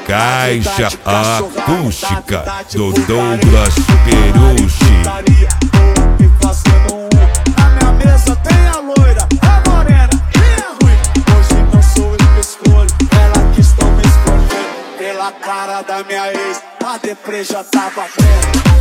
caixa acústica do Douglas Peruche. Na minha mesa tem a loira, a morena e a ruiva. Hoje não sou eu que escolho, ela que estão me escolhendo. Pela cara da minha ex, a deprê já tá batendo.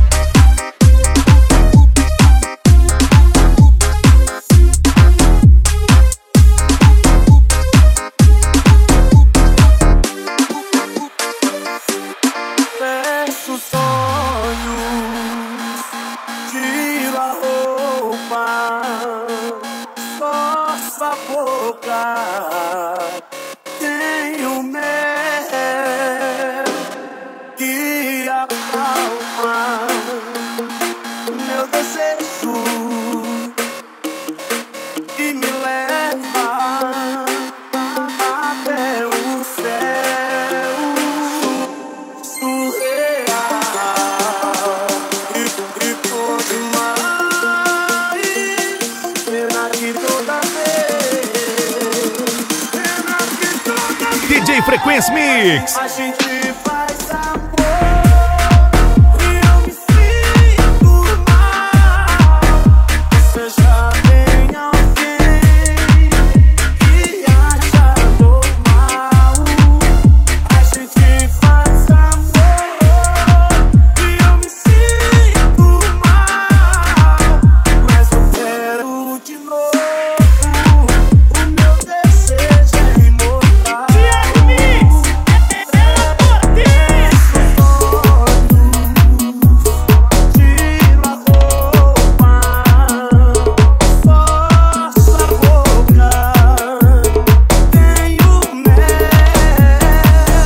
Nossa boca tem o mel que acalma meu desejo e me leva até o céu surreal e por demais. Pena que toda DJ Frequência Mix. a gente